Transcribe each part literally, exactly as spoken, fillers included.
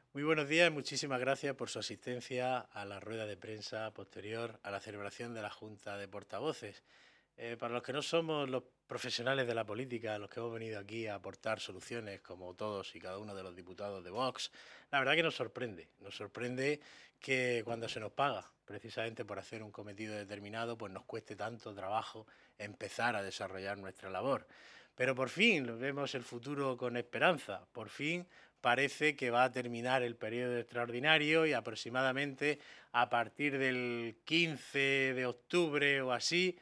Muy buenos días y muchísimas gracias por su asistencia a la rueda de prensa posterior a la celebración de la Junta de Portavoces. Eh, para los que no somos los profesionales de la política, los que hemos venido aquí a aportar soluciones, como todos y cada uno de los diputados de Vox, la verdad que nos sorprende. Nos sorprende que cuando se nos paga, precisamente por hacer un cometido determinado, pues nos cueste tanto trabajo empezar a desarrollar nuestra labor. Pero por fin vemos el futuro con esperanza. Por fin parece que va a terminar el periodo extraordinario y aproximadamente a partir del quince de octubre o así,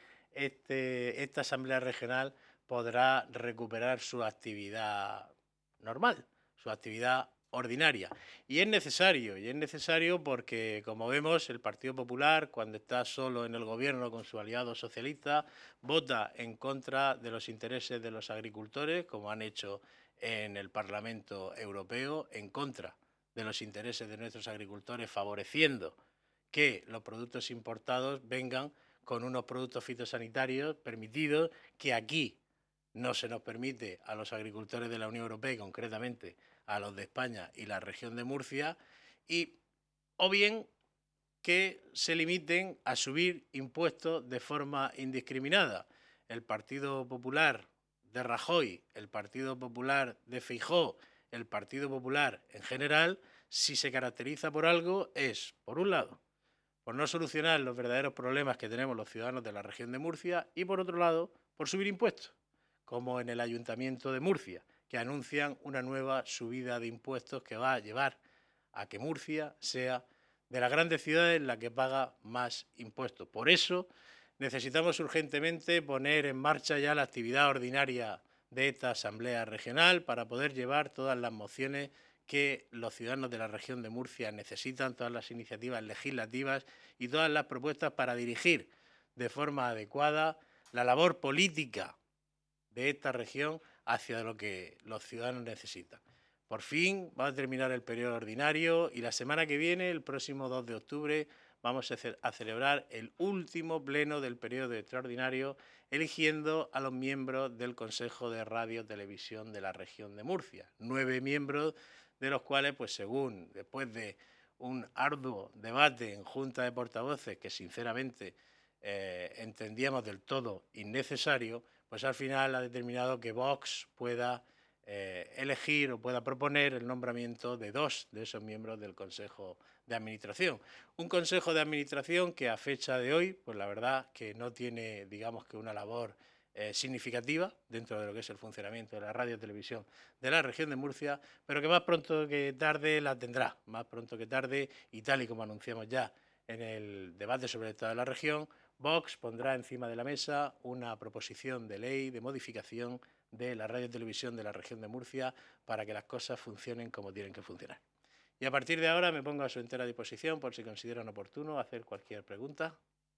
este, esta Asamblea Regional podrá recuperar su actividad normal, su actividad ordinaria. Y es necesario, y es necesario porque, como vemos, el Partido Popular, cuando está solo en el gobierno con su aliado socialista, vota en contra de los intereses de los agricultores, como han hecho en el Parlamento Europeo, en contra de los intereses de nuestros agricultores, favoreciendo que los productos importados vengan con unos productos fitosanitarios permitidos que aquí no se nos permite a los agricultores de la Unión Europea y concretamente a los de España y la región de Murcia, y o bien que se limiten a subir impuestos de forma indiscriminada. El Partido Popular de Rajoy, el Partido Popular de Feijóo, el Partido Popular en general, si se caracteriza por algo es, por un lado, por no solucionar los verdaderos problemas que tenemos los ciudadanos de la región de Murcia y, por otro lado, por subir impuestos, como en el Ayuntamiento de Murcia, que anuncian una nueva subida de impuestos que va a llevar a que Murcia sea de las grandes ciudades la que paga más impuestos. Por eso necesitamos urgentemente poner en marcha ya la actividad ordinaria de esta Asamblea Regional para poder llevar todas las mociones que los ciudadanos de la región de Murcia necesitan, todas las iniciativas legislativas y todas las propuestas para dirigir de forma adecuada la labor política de esta región hacia lo que los ciudadanos necesitan. Por fin va a terminar el periodo ordinario y la semana que viene, el próximo dos de octubre, vamos a celebrar el último pleno del periodo extraordinario, eligiendo a los miembros del Consejo de Radio y Televisión de la región de Murcia. Nueve miembros, de los cuales, pues según, después de un arduo debate en Junta de Portavoces, que sinceramente eh, entendíamos del todo innecesario, pues al final ha determinado que Vox pueda eh, elegir o pueda proponer el nombramiento de dos de esos miembros del Consejo de Administración. Un Consejo de Administración que a fecha de hoy, pues la verdad que no tiene, digamos que una labor eh, significativa dentro de lo que es el funcionamiento de la radio y televisión de la región de Murcia, pero que más pronto que tarde la tendrá, más pronto que tarde, y tal y como anunciamos ya en el debate sobre el estado de la región, Vox pondrá encima de la mesa una proposición de ley de modificación de la radio y televisión de la región de Murcia para que las cosas funcionen como tienen que funcionar. Y a partir de ahora me pongo a su entera disposición por si consideran oportuno hacer cualquier pregunta.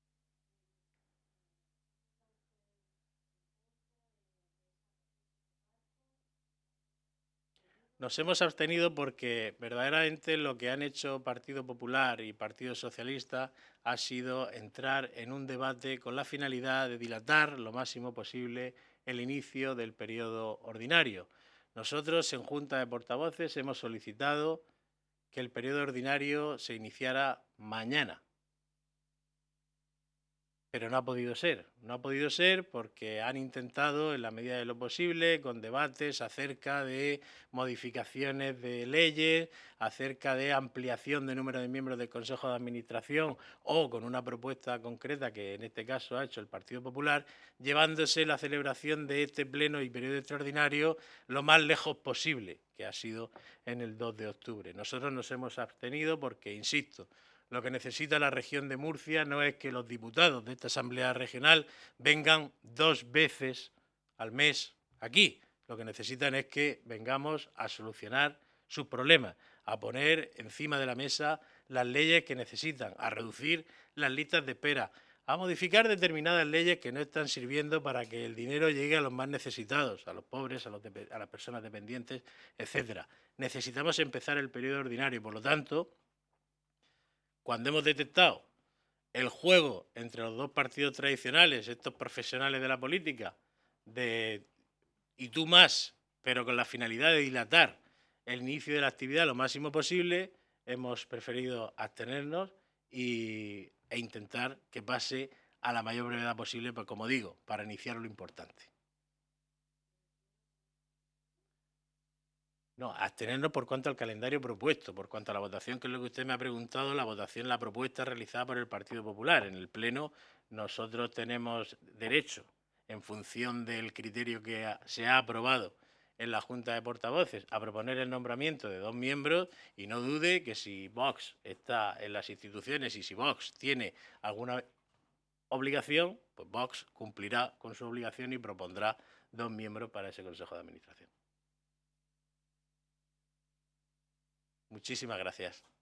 Nos hemos abstenido porque verdaderamente lo que han hecho Partido Popular y Partido Socialista ha sido entrar en un debate con la finalidad de dilatar lo máximo posible el inicio del periodo ordinario. Nosotros en Junta de Portavoces hemos solicitado que el periodo ordinario se iniciara mañana. Pero no ha podido ser. No ha podido ser porque han intentado, en la medida de lo posible, con debates acerca de modificaciones de leyes, acerca de ampliación de número de miembros del Consejo de Administración o con una propuesta concreta que en este caso ha hecho el Partido Popular, llevándose la celebración de este pleno y periodo extraordinario lo más lejos posible, que ha sido en el dos de octubre. Nosotros nos hemos abstenido porque, insisto, lo que necesita la región de Murcia no es que los diputados de esta Asamblea Regional vengan dos veces al mes aquí. Lo que necesitan es que vengamos a solucionar sus problemas, a poner encima de la mesa las leyes que necesitan, a reducir las listas de espera, a modificar determinadas leyes que no están sirviendo para que el dinero llegue a los más necesitados, a los pobres, a, los a las personas dependientes, etcétera. Necesitamos empezar el periodo ordinario y, por lo tanto, cuando hemos detectado el juego entre los dos partidos tradicionales, estos profesionales de la política, de y tú más, pero con la finalidad de dilatar el inicio de la actividad lo máximo posible, hemos preferido abstenernos y, e intentar que pase a la mayor brevedad posible, pues como digo, para iniciar lo importante. No, abstenernos por cuanto al calendario propuesto, por cuanto a la votación, que es lo que usted me ha preguntado, la votación, la propuesta realizada por el Partido Popular. En el Pleno nosotros tenemos derecho, en función del criterio que ha, se ha aprobado en la Junta de Portavoces, a proponer el nombramiento de dos miembros, y no dude que si Vox está en las instituciones y si Vox tiene alguna obligación, pues Vox cumplirá con su obligación y propondrá dos miembros para ese Consejo de Administración. Muchísimas gracias.